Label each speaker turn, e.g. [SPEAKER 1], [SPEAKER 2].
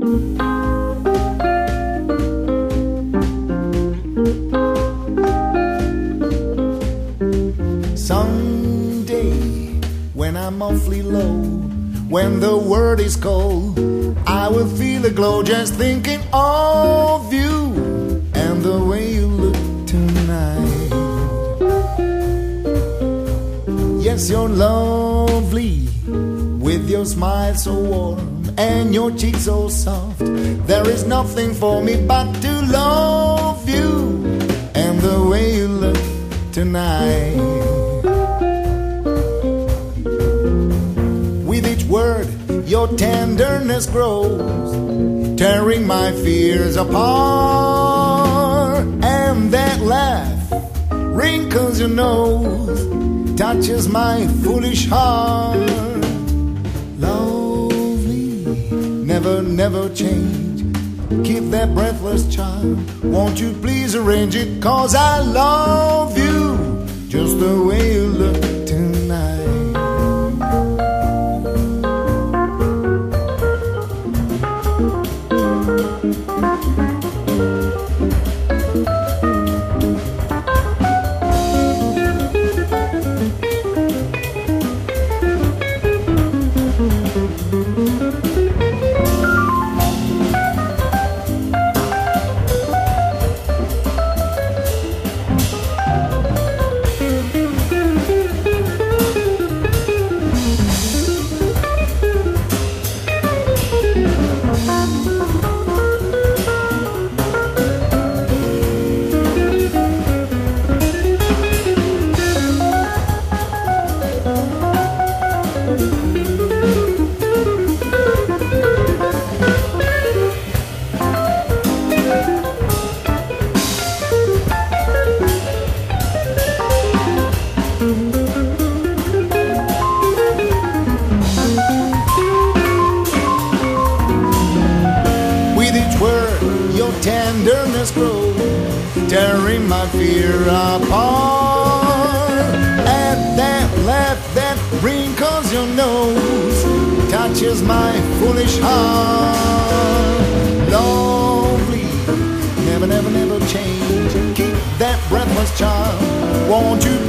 [SPEAKER 1] Someday, when I'm awfully low, when the world is cold, I will feel a glow just thinking of you and the way you look tonight. Yes, you're lovely with your smile so warm and your cheeks so soft. There is nothing for me but to love you and the way you look tonight. With each word, your tenderness grows, tearing my fears apart. And that laugh wrinkles your nose, touches my foolish heart. Lovely, never, never change. Keep that breathless charm. Won't you please arrange it? 'Cause I love you just the way you look tonight. Your tenderness grows, tearing my fear apart. And that laugh that wrinkles your nose, touches my foolish heart. Lovely, never, never, never change. Keep that breathless charm. Won't you